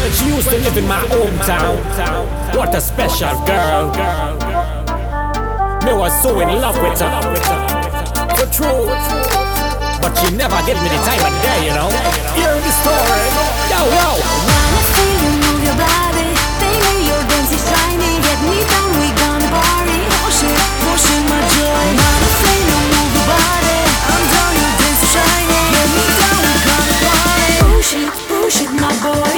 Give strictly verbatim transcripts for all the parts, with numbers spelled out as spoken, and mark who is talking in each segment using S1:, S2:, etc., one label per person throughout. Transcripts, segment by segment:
S1: She used to live in my hometown. What a special girl. Me was so in love with her, for true. But she never gave me the time of day, you know. Hear the story. Yo, yo.
S2: Wanna feel you move your body, baby, your dance is shiny. Get me down, we gonna party. Push it, push it, my joy. Wanna feel you move your body, I'm down, your dance is shiny. Get me down, we gonna party. Push it, push it, my boy.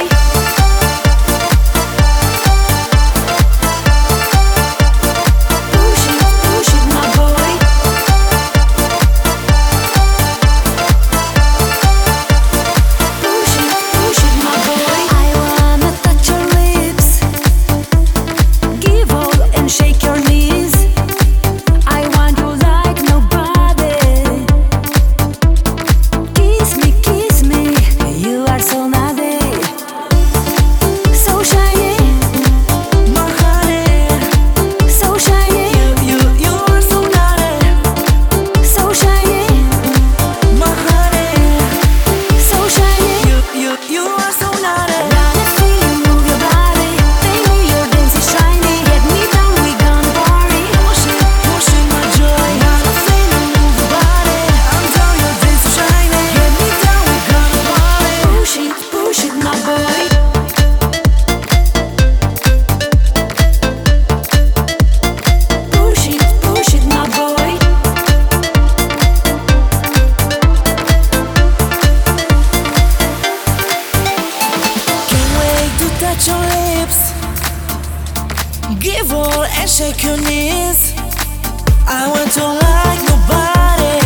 S2: Your lips, give all and shake your knees. I want to like nobody.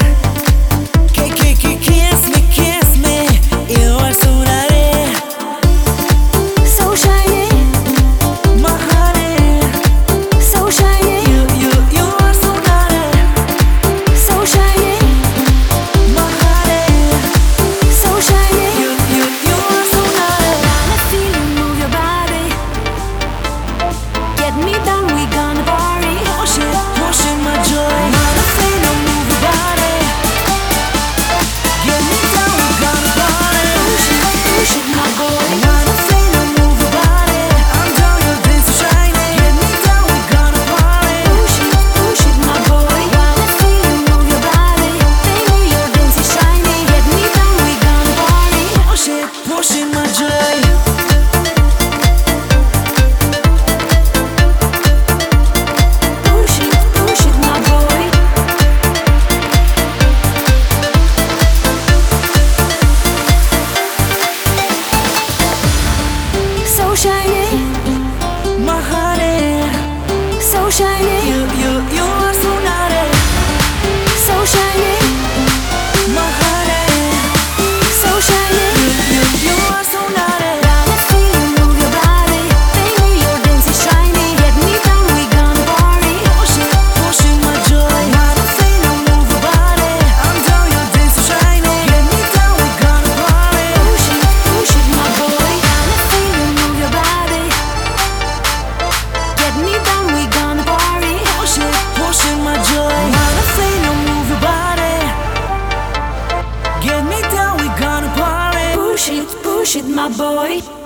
S2: Kiss me, kiss me, you are so naughty, so shiny, my honey, so shiny. You, you, you are so naughty, so shiny, my honey, so shiny. You, you, you are so naughty. Wanna feel you move your body. Get me down, we gonna party. Push it, push it, my joy. Wanna feel you move your body. Get me down, we gonna party. Push it, push it, my boy. Wanna feel you move your body. I'm down, your dance is shiny. Get me down, we gonna party. Push it, push it, my boy. Wanna feel you move your body. Baby, your dance is shiny. Get me down, we gonna party. Push it, push it, my joy. So shiny, my honey, so shiny. You, you, you are so naughty, so shiny, my honey, so shiny. You, you, you are so naughty. Wanna feel you move your body, baby, your dance is shiny. Get me down, we gonna party. Push it, push it, my joy. Wanna feel you move your body, I'm down, your dance is shiny. Get me down, we gonna party. Push it, push it, my boy. Wanna feel you move your body. Get me down, we gonna party. Push it, push it, my joy. Wanna feel you move your body. Get me down, we gonna party. Push it, push it, my boy.